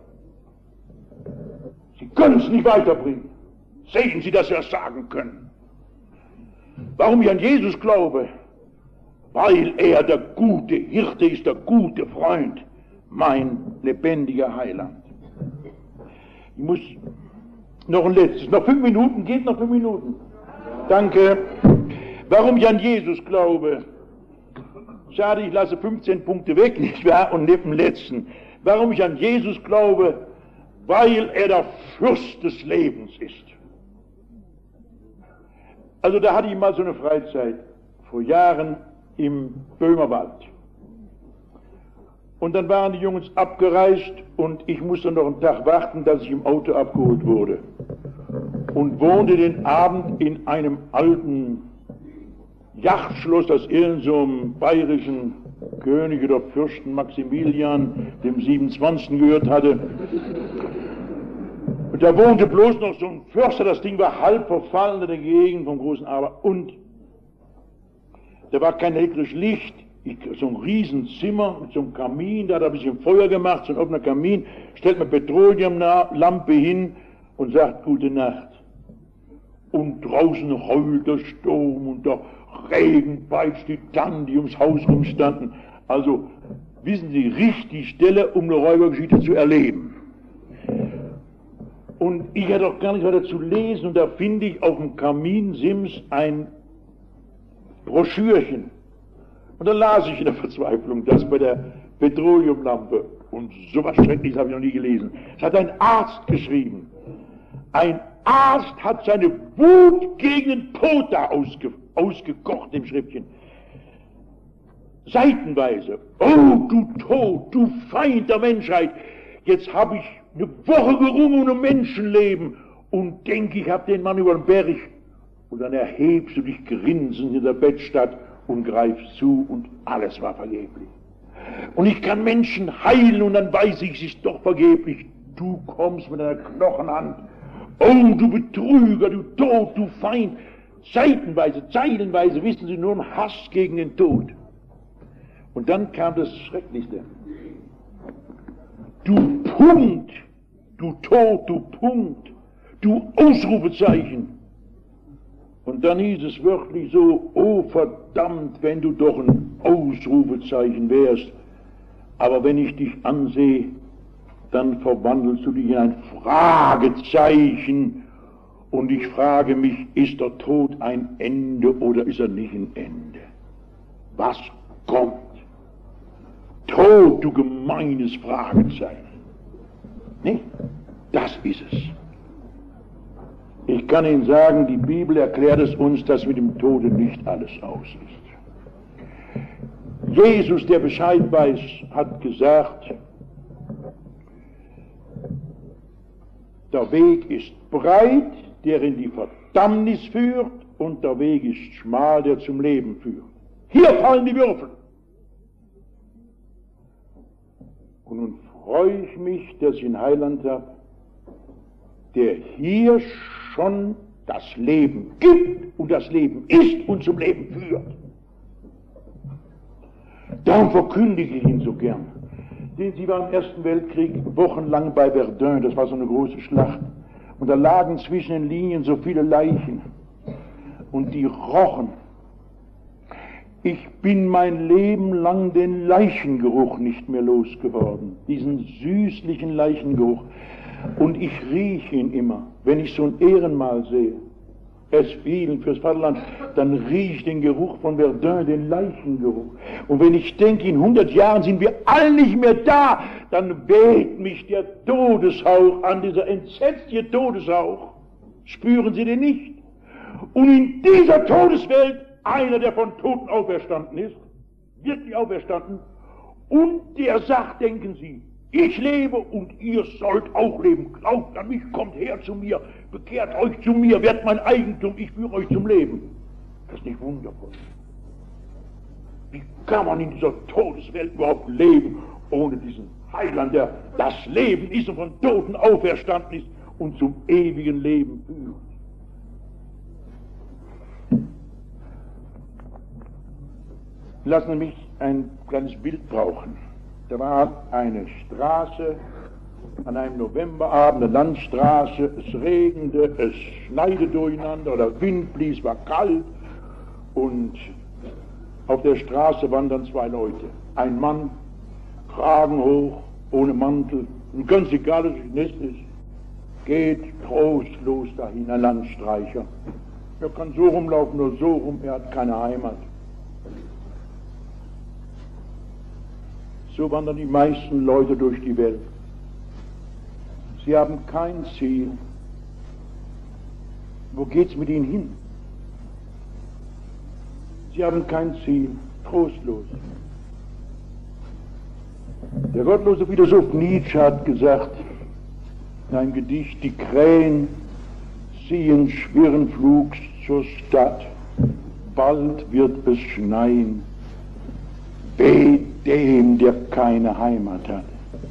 Sie können es nicht weiterbringen. Sehen Sie, dass Sie das sagen können. Warum ich an Jesus glaube? Weil er der gute Hirte ist, der gute Freund, mein lebendiger Heiland. Ich muss noch ein letztes, noch fünf Minuten, geht noch fünf Minuten. Danke. Warum ich an Jesus glaube? Schade, ich lasse fünfzehn Punkte weg, nicht wahr? Und neben dem letzten. Warum ich an Jesus glaube? Weil er der Fürst des Lebens ist. Also da hatte ich mal so eine Freizeit, vor Jahren im Böhmerwald. Und dann waren die Jungs abgereist und ich musste noch einen Tag warten, dass ich im Auto abgeholt wurde. Und wohnte den Abend in einem alten Yachtschloss, das irgend so einem bayerischen König oder Fürsten Maximilian, dem siebenundzwanzigsten gehört hatte. Und da wohnte bloß noch so ein Förster, das Ding war halb verfallen in der Gegend vom großen Aber. Und da war kein elektrisches Licht, ich, so ein Riesenzimmer mit so einem Kamin, da hat er ein bisschen Feuer gemacht, so ein offener Kamin, stellt man Petroleumlampe hin und sagt Gute Nacht. Und draußen heult der Sturm und der Regen peitscht die Tannen, die ums Haus rumstanden. Also, wissen Sie, richtig Stelle, um eine Räubergeschichte zu erleben. Und ich hatte auch gar nicht weiter zu lesen und da finde ich auf dem Kaminsims ein Broschürchen. Und da las ich in der Verzweiflung das bei der Petroleumlampe. Und so was Schreckliches habe ich noch nie gelesen. Es hat ein Arzt geschrieben. Ein Arzt hat seine Wut gegen den Tod da ausge, ausgekocht im Schriftchen. Seitenweise. Oh, du Tod, du Feind der Menschheit. Jetzt habe ich eine Woche gerungen um Menschenleben und denke, ich habe den Mann über den Berg. Und dann erhebst du dich grinsend in der Bettstatt und greifst zu und alles war vergeblich. Und ich kann Menschen heilen und dann weiß ich, es ist doch vergeblich. Du kommst mit einer Knochenhand. Oh, du Betrüger, du Tod, du Feind. Seitenweise, zeilenweise, wissen Sie, nur ein Hass gegen den Tod. Und dann kam das Schrecklichste. Du Punkt, du Tod, du Punkt, du Ausrufezeichen. Und dann hieß es wirklich so, oh verdammt, wenn du doch ein Ausrufezeichen wärst, aber wenn ich dich ansehe, dann verwandelst du dich in ein Fragezeichen und ich frage mich, ist der Tod ein Ende oder ist er nicht ein Ende? Was kommt? Tod, du gemeines Fragezeichen. Nicht? Das ist es. Ich kann Ihnen sagen, die Bibel erklärt es uns, dass mit dem Tode nicht alles aus ist. Jesus, der Bescheid weiß, hat gesagt, der Weg ist breit, der in die Verdammnis führt, und der Weg ist schmal, der zum Leben führt. Hier fallen die Würfel. Und nun freue ich mich, dass ich einen Heiland habe, der hier schon das Leben gibt und das Leben ist und zum Leben führt. Darum verkündige ich ihn so gern. Denn Sie waren im Ersten Weltkrieg wochenlang bei Verdun, das war so eine große Schlacht. Und da lagen zwischen den Linien so viele Leichen. Und die rochen. Ich bin mein Leben lang den Leichengeruch nicht mehr losgeworden. Diesen süßlichen Leichengeruch. Und ich rieche ihn immer, wenn ich so ein Ehrenmal sehe. Es fielen fürs Vaterland, dann rieche ich den Geruch von Verdun, den Leichengeruch. Und wenn ich denke, in hundert Jahren sind wir alle nicht mehr da, dann weht mich der Todeshauch an, dieser entsetzliche Todeshauch. Spüren Sie den nicht? Und in dieser Todeswelt einer, der von Toten auferstanden ist, wirklich auferstanden, und der sagt, denken Sie, ich lebe und ihr sollt auch leben. Glaubt an mich, kommt her zu mir, bekehrt euch zu mir, werdet mein Eigentum, ich führe euch zum Leben. Das ist nicht wundervoll. Wie kann man in dieser Todeswelt überhaupt leben, ohne diesen Heiland, der das Leben ist und von Toten auferstanden ist und zum ewigen Leben führt? Lassen Sie mich ein kleines Bild brauchen. Da war eine Straße an einem Novemberabend, eine Landstraße, es regnete, es schneite durcheinander, der Wind blies, war kalt, und auf der Straße wandern zwei Leute. Ein Mann, Kragen hoch, ohne Mantel, und ganz egal, dass es Nest ist, geht trostlos dahin, ein Landstreicher. Er kann so rumlaufen oder so rum, er hat keine Heimat. So wandern die meisten Leute durch die Welt. Sie haben kein Ziel. Wo geht's mit ihnen hin? Sie haben kein Ziel, trostlos. Der gottlose Philosoph Nietzsche hat gesagt, in einem Gedicht, die Krähen ziehen schweren Flugs zur Stadt, bald wird es schneien, weh dem, der keine Heimat hat.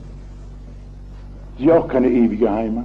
Sie auch keine ewige Heimat.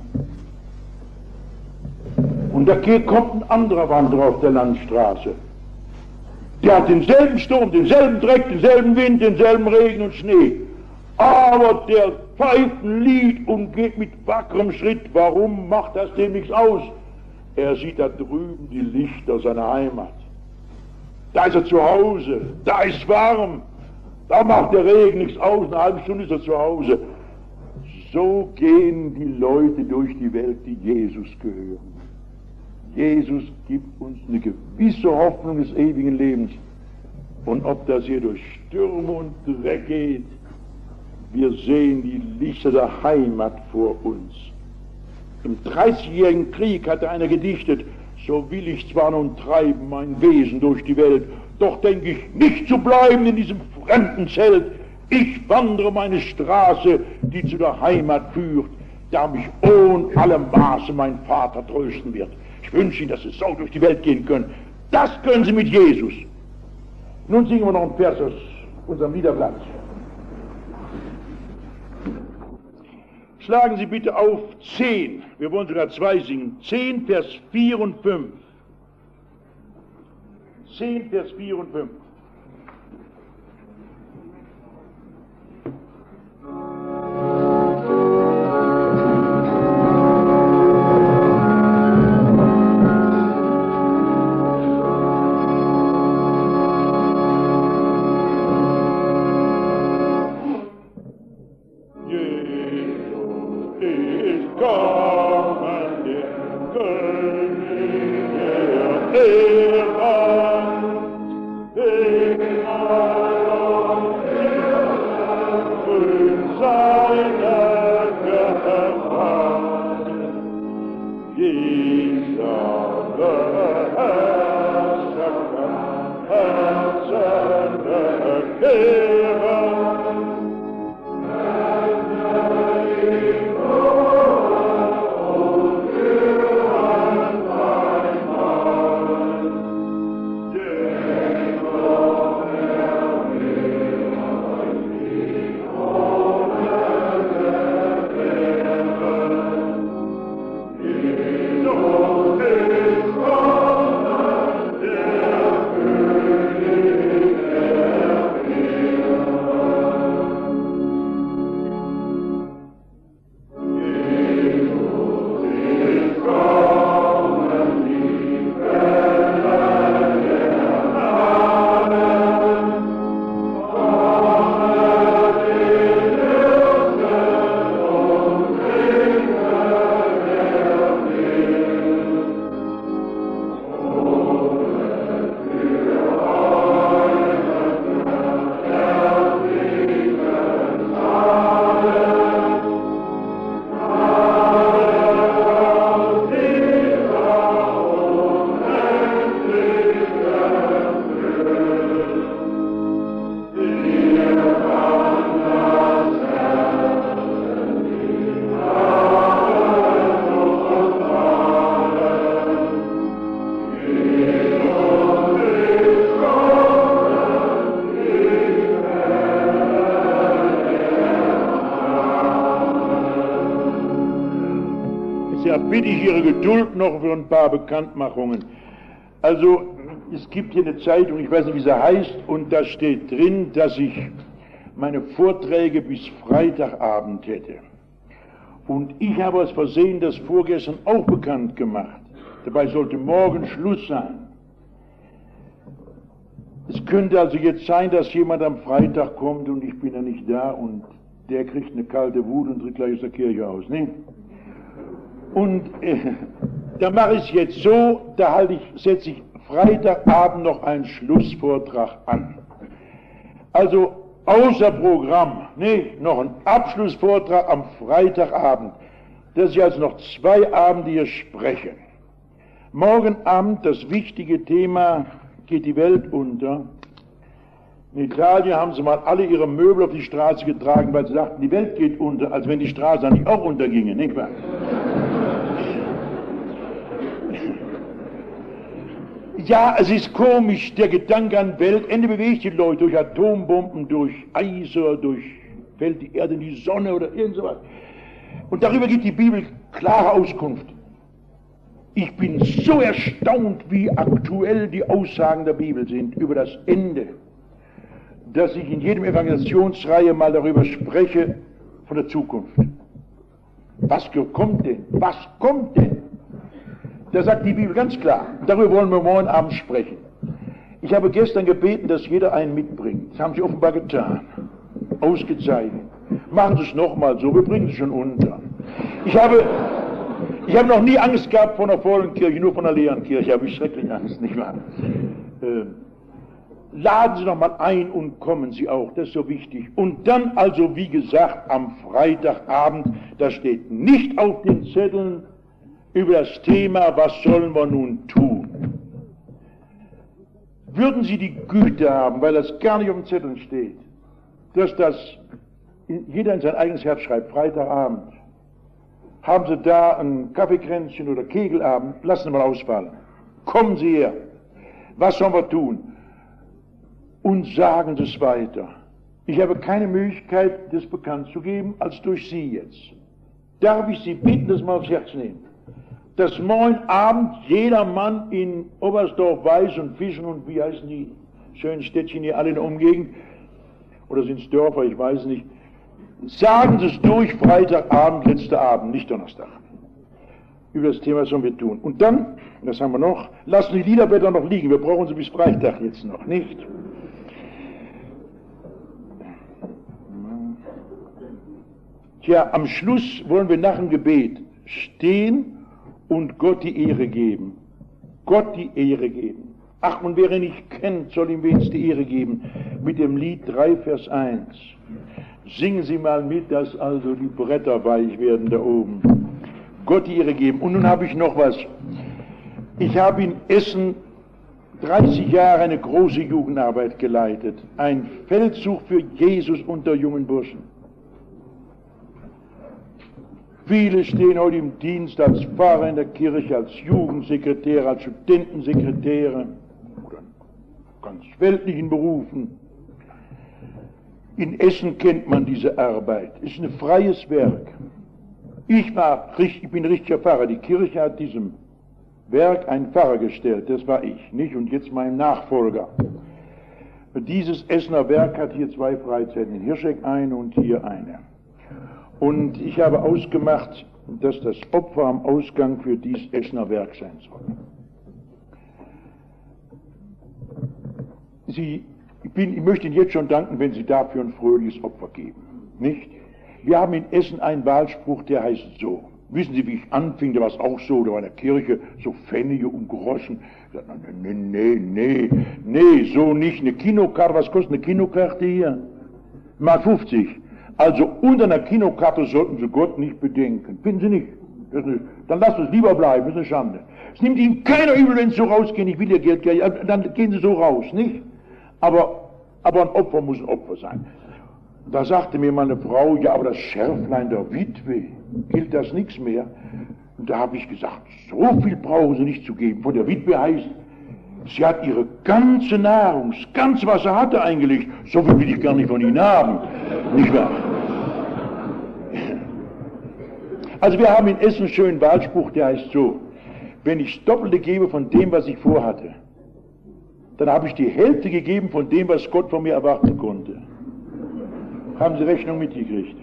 Und da kommt ein anderer Wanderer auf der Landstraße. Der hat denselben Sturm, denselben Dreck, denselben Wind, denselben Regen und Schnee. Aber der pfeift ein Lied und geht mit wackerem Schritt. Warum macht das dem nichts aus? Er sieht da drüben die Lichter seiner Heimat. Da ist er zu Hause, da ist es warm. Da macht der Regen nichts aus, eine halbe Stunde ist er zu Hause. So gehen die Leute durch die Welt, die Jesus gehören. Jesus gibt uns eine gewisse Hoffnung des ewigen Lebens. Und ob das hier durch Stürme und Dreck geht, wir sehen die Lichter der Heimat vor uns. Im dreißigjährigen Krieg hatte einer gedichtet, so will ich zwar nun treiben mein Wesen durch die Welt, doch denke ich nicht zu bleiben in diesem fremden Zelt. Ich wandere meine Straße, die zu der Heimat führt, da mich ohne alle Maße mein Vater trösten wird. Ich wünsche Ihnen, dass Sie so durch die Welt gehen können. Das können Sie mit Jesus. Nun singen wir noch einen Vers aus unserem Liederblatt. Schlagen Sie bitte auf zehn. Wir wollen sogar zwei singen. zehn, Vers vier und fünf. zehn, Vers vier und fünf. Bitte ich Ihre Geduld noch für ein paar Bekanntmachungen. Also, es gibt hier eine Zeitung, ich weiß nicht, wie sie heißt, und da steht drin, dass ich meine Vorträge bis Freitagabend hätte. Und ich habe aus Versehen das vorgestern auch bekannt gemacht. Dabei sollte morgen Schluss sein. Es könnte also jetzt sein, dass jemand am Freitag kommt und ich bin ja nicht da und der kriegt eine kalte Wut und tritt gleich aus der Kirche aus, ne? Und äh, da mache ich es jetzt so, da halte ich, setze ich Freitagabend noch einen Schlussvortrag an. Also außer Programm, ne, noch ein Abschlussvortrag am Freitagabend, dass ich also noch zwei Abende hier spreche. Morgen Abend das wichtige Thema, geht die Welt unter. In Italien haben sie mal alle ihre Möbel auf die Straße getragen, weil sie dachten, die Welt geht unter, als wenn die Straße nicht auch unterginge, nicht wahr? Ja, es ist komisch, der Gedanke an Weltende bewegt die Leute durch Atombomben, durch Eise, durch fällt die Erde in die Sonne oder irgend sowas. Und darüber gibt die Bibel klare Auskunft. Ich bin so erstaunt, wie aktuell die Aussagen der Bibel sind über das Ende, dass ich in jedem Evangelisationsreihe mal darüber spreche, von der Zukunft. Was kommt denn? Was kommt denn? Da sagt die Bibel ganz klar, darüber wollen wir morgen Abend sprechen. Ich habe gestern gebeten, dass jeder einen mitbringt. Das haben sie offenbar getan. Ausgezeichnet. Machen Sie es nochmal so, wir bringen es schon unter. Ich habe, ich habe noch nie Angst gehabt vor einer vollen Kirche, nur von einer leeren Kirche habe ich schrecklich Angst, nicht wahr? Äh, laden Sie noch mal ein und kommen Sie auch, das ist so wichtig. Und dann also, wie gesagt, am Freitagabend, da steht nicht auf den Zetteln über das Thema, was sollen wir nun tun. Würden Sie die Güte haben, weil das gar nicht auf den Zetteln steht, dass das jeder in sein eigenes Herz schreibt, Freitagabend, haben Sie da ein Kaffeekränzchen oder Kegelabend, lassen Sie mal ausfallen. Kommen Sie her, was sollen wir tun? Und sagen Sie es weiter. Ich habe keine Möglichkeit, das bekannt zu geben, als durch Sie jetzt. Darf ich Sie bitten, das mal aufs Herz nehmen? Dass morgen Abend jeder Mann in Oberstdorf Weiß und Fischen und wie heißen die schönen Städtchen hier alle in der Umgegend, oder sind es Dörfer, ich weiß nicht, sagen Sie es durch, Freitagabend, letzter Abend, nicht Donnerstag. Über das Thema sollen wir tun. Und dann, das haben wir noch, lassen die Liederblätter noch liegen, wir brauchen sie bis Freitag jetzt noch, nicht? Tja, am Schluss wollen wir nach dem Gebet stehen und Gott die Ehre geben. Gott die Ehre geben. Ach, und wer ihn nicht kennt, soll ihm wenigstens die Ehre geben. Mit dem Lied drei, Vers eins. Singen Sie mal mit, dass also die Bretter weich werden da oben. Gott die Ehre geben. Und nun habe ich noch was. Ich habe in Essen dreißig Jahre eine große Jugendarbeit geleitet. Ein Feldzug für Jesus unter jungen Burschen. Viele stehen heute im Dienst als Pfarrer in der Kirche, als Jugendsekretäre, als Studentensekretäre oder in ganz weltlichen Berufen. In Essen kennt man diese Arbeit. Es ist ein freies Werk. Ich, war, ich bin richtiger Pfarrer. Die Kirche hat diesem Werk einen Pfarrer gestellt. Das war ich, nicht? Und jetzt mein Nachfolger. Dieses Essener Werk hat hier zwei Freizeiten. In Hirschegg eine und hier eine. Und ich habe ausgemacht, dass das Opfer am Ausgang für dieses Essener Werk sein soll. Sie, ich, bin, ich möchte Ihnen jetzt schon danken, wenn Sie dafür ein fröhliches Opfer geben. Nicht? Wir haben in Essen einen Wahlspruch, der heißt so. Wissen Sie, wie ich anfing, da war es auch so, da war in der Kirche so Pfennige und Groschen. Ich sagte, nee, nee, nee, nee, so nicht. Eine Kinokarte, was kostet eine Kinokarte hier? Mal fünfzig. Also unter einer Kinokarte sollten Sie Gott nicht bedenken. Finden Sie nicht? Das ist, dann lasst es lieber bleiben, das ist eine Schande. Es nimmt Ihnen keiner übel, wenn Sie so rausgehen, ich will Ihr Geld, dann gehen Sie so raus, nicht? Aber, aber ein Opfer muss ein Opfer sein. Da sagte mir meine Frau, ja, aber das Schärflein der Witwe, gilt das nichts mehr? Und da habe ich gesagt, so viel brauchen Sie nicht zu geben. Von der Witwe heißt, sie hat ihre ganze Nahrung, das ganze, was sie hatte, eingelegt. So viel will ich gar nicht von Ihnen haben. Nicht wahr? Also wir haben in Essen einen schönen Wahlspruch, der heißt so, wenn ich das Doppelte gebe von dem, was ich vorhatte, dann habe ich die Hälfte gegeben von dem, was Gott von mir erwarten konnte. Haben Sie Rechnung mitgekriegt?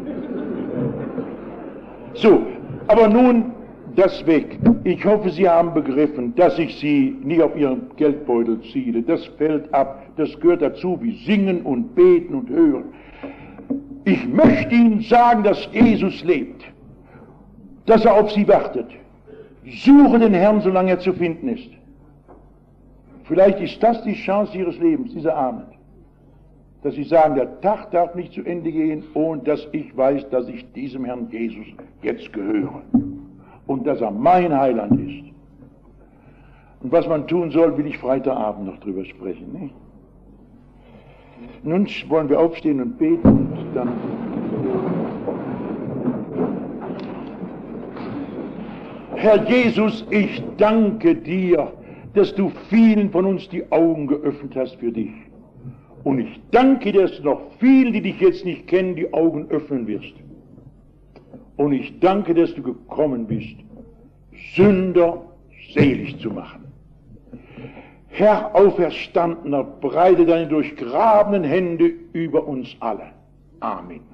So, aber nun das weg. Ich hoffe, Sie haben begriffen, dass ich Sie nicht auf Ihren Geldbeutel ziele. Das fällt ab. Das gehört dazu wie Singen und Beten und Hören. Ich möchte Ihnen sagen, dass Jesus lebt. Dass er auf Sie wartet. Suche den Herrn, solange er zu finden ist. Vielleicht ist das die Chance Ihres Lebens, dieser Abend. Dass Sie sagen, der Tag darf nicht zu Ende gehen, ohne dass ich weiß, dass ich diesem Herrn Jesus jetzt gehöre. Und dass er mein Heiland ist. Und was man tun soll, will ich Freitagabend noch drüber sprechen. Nicht? Nun wollen wir aufstehen und beten und dann... Herr Jesus, ich danke dir, dass du vielen von uns die Augen geöffnet hast für dich. Und ich danke dir, dass du noch vielen, die dich jetzt nicht kennen, die Augen öffnen wirst. Und ich danke, dass du gekommen bist, Sünder selig zu machen. Herr Auferstandener, breite deine durchgrabenen Hände über uns alle. Amen.